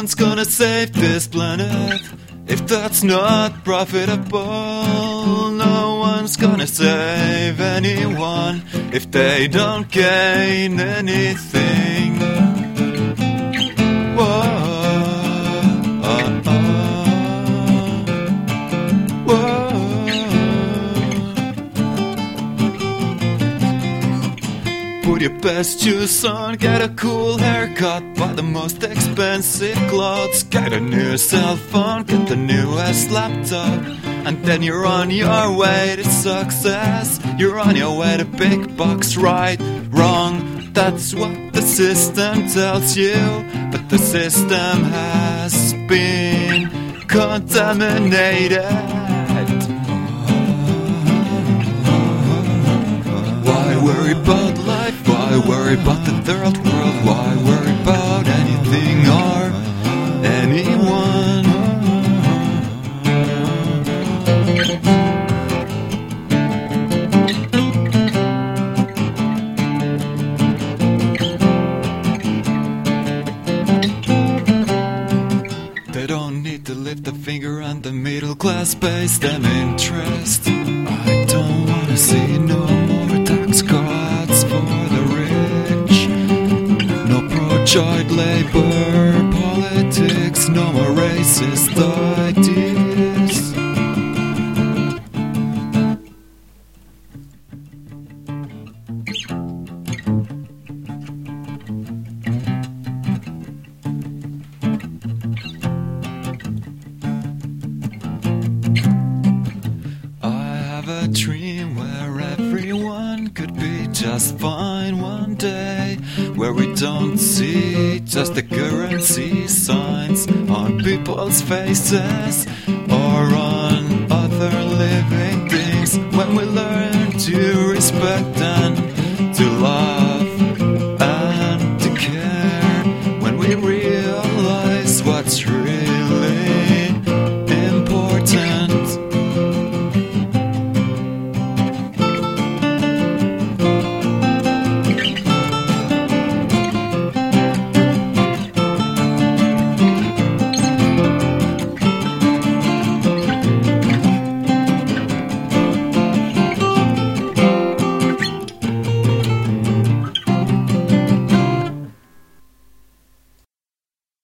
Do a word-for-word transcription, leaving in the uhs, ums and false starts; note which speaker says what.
Speaker 1: one's gonna save this planet if that's not profitable. No one's gonna save anyone if they don't gain anything. Whoa, uh, uh, whoa. Put your best shoes on, get a cool haircut, buy the most expensive clothes, get a new cell phone, get the newest laptop, and then you're on your way to success. You're on your way to big bucks, right, wrong, that's what the system tells you. But the system has been contaminated. Why worry about life? Why worry about the third world? Why worry about anything or anyone? They don't need to lift a finger and the middle class pays them interest. I don't wanna see no more tax cuts for the rich, no pro-child labor politics, no more racist ideas. A dream where everyone could be just fine one day, where we don't see just the currency signs on people's faces or on